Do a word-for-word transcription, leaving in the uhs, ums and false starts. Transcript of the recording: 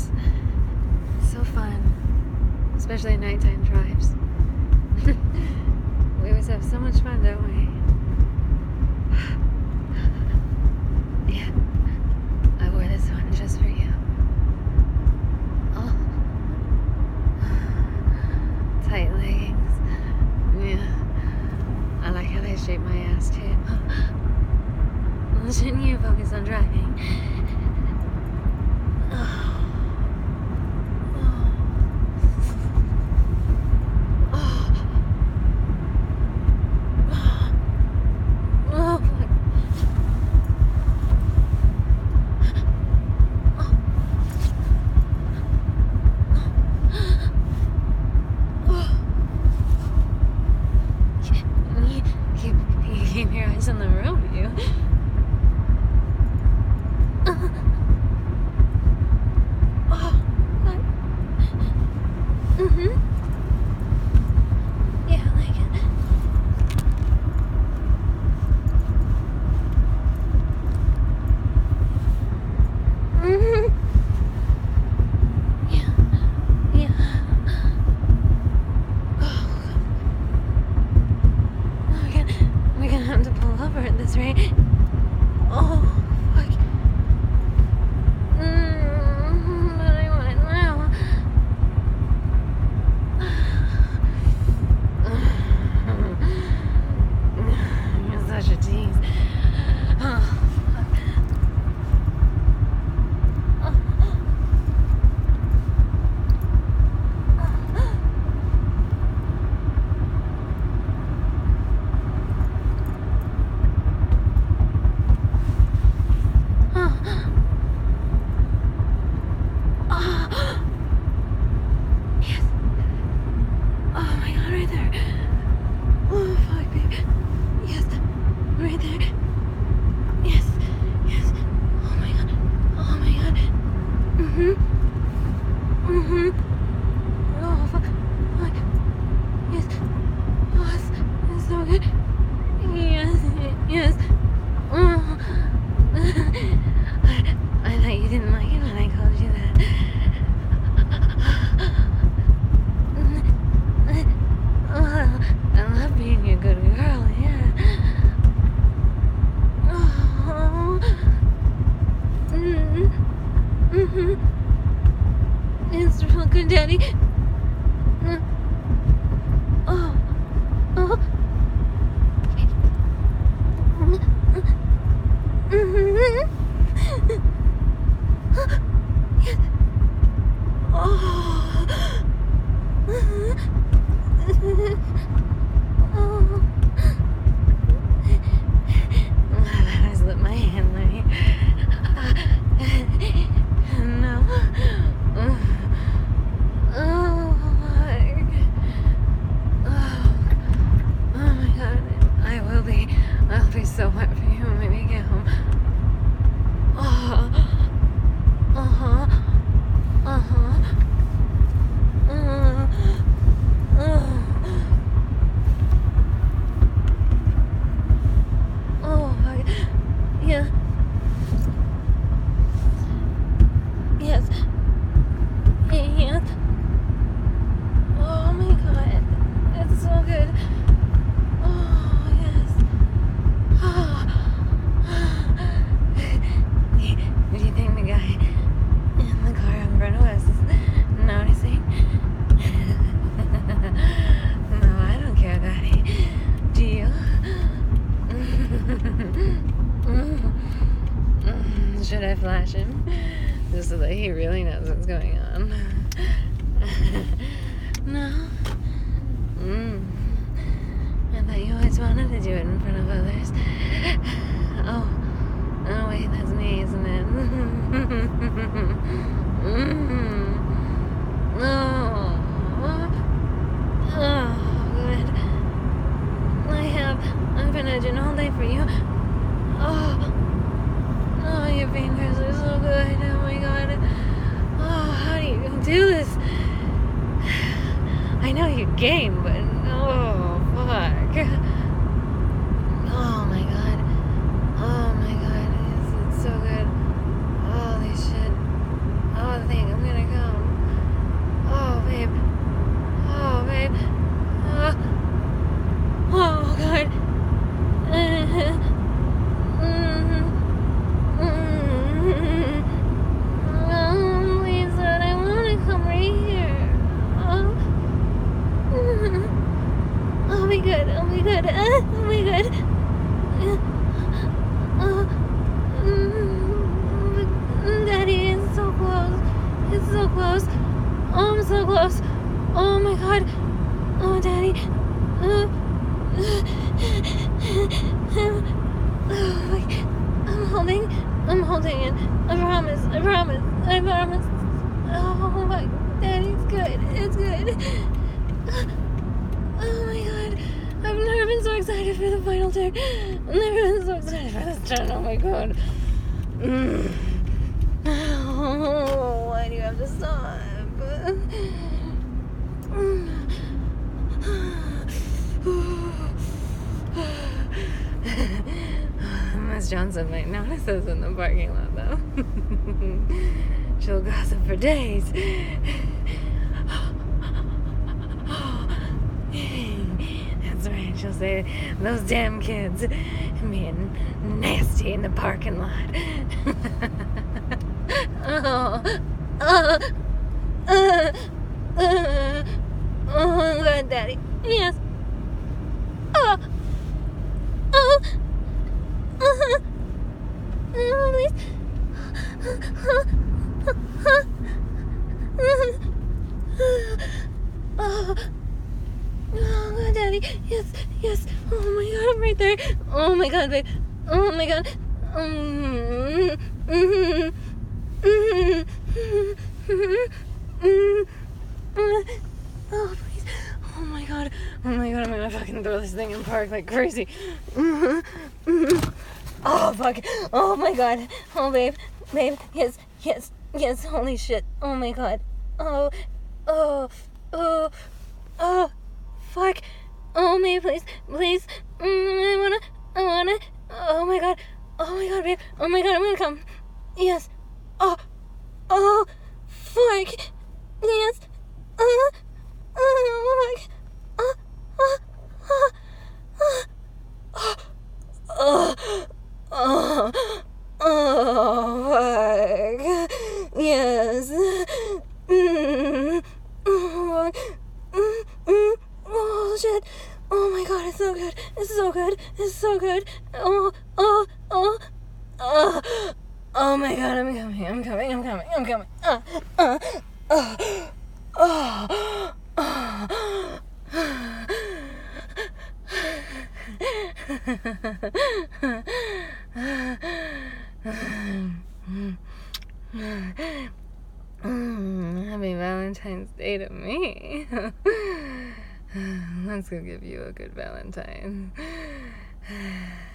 drives. It's so fun. Especially nighttime drives. We always have so much fun, don't we? Yeah. I wore this one just for you. Oh. Tight leggings. Yeah. I like how they shape my ass too. Well, shouldn't you focus on driving? Oh. Keep your eyes on the road, you. Uh, oh, God. Mm-hmm. Yeah, I like it. Mm-hmm. Yeah. Yeah. Oh, we're gonna, we're gonna have to pull over at this rate. Oh, fuck. Mm, but I want it now. You're such a tease. Oh, fuck. Yes. Oh my God, right there. Oh, fuck, baby. Yes, right there. Yes, yes. Oh my God. Oh my God. Mm-hmm. Mm-hmm. Oh, fuck. Fuck. Yes. Oh, it's, it's so good. Yes, yes. Oh. I, I thought you didn't like it when I called you that. Oh, I love being a good girl, yeah. Oh. Mm-hmm. Mm-hmm. It's real good, Daddy. Oh. Oh. Mm-hmm. Yes. Oh. Oh. I slipped my hand, Larry. No. Oh. Oh. Oh my God. I will be. I'll be so wet for you when we get home. Oh. Uh-huh. Uh-huh. Uh, uh. Oh, my. Yeah. Yes. Yes. Oh my God. It's so good. Oh, yes. Oh. Do you think the guy in the car in front of us is noticing? No, I don't care, Daddy. Do you? Should I flash him? Just so that he really knows what's going on. No? Mm. I thought you always wanted to do it in front of others. Oh. Oh, wait, that's me, isn't it? Mm. Oh. Oh, good. I have. I've been edging all day for you. Oh. Oh, your fingers are so good. Oh my God. Oh, how do you do this? I know you're game, but oh, fuck. Oh my God. Oh my God. It's, it's so good. Holy shit. Oh, I think I'm gonna close. Oh my god. Oh, Daddy. Uh, oh, I'm holding. I'm holding it. I promise. I promise. I promise. Oh my, Daddy's good. It's good. Oh my god. I've never been so excited for the final turn. I've never been so excited for this turn. Oh my god. Mm. Oh, why do you have to stop? Miss Johnson might notice us in the parking lot, though. She'll gossip for days. That's right, she'll say, those damn kids being nasty in the parking lot. oh, oh, uh, uh, oh, God, Daddy. Yes. Oh, oh, uh, uh, please. Oh, oh, God, Daddy. Yes, yes. Oh my God, I'm right there. Oh my God, babe. Oh my God. Mm-hmm. Mm-hmm. Mm-hmm. Oh, please. Oh my God. Oh my God, I'm gonna fucking throw this thing in the park like crazy. Mm-hmm. Mm-hmm. Oh, fuck. Oh my God. Oh, babe. Babe. Yes, yes, yes. Holy shit. Oh my God. Oh, oh, oh, oh, fuck. Oh, may please, please. Mm, I wanna, I wanna. Oh my God. Oh my God, babe. Oh my God, I'm gonna come. Yes. Oh, oh, fuck. Yes. Uh, oh, fuck. Uh, uh, uh, uh, uh, uh, oh, oh, fuck. Yes. Mm, oh, mm, mm, oh, shit. Oh my God, it's so good. It's so good. It's so good. Oh, oh, oh, oh. Oh my God, I'm coming. I'm coming. I'm coming. I'm coming. Uh, uh, uh, oh, oh. Mm, happy Valentine's Day to me. Let's go give you a good Valentine.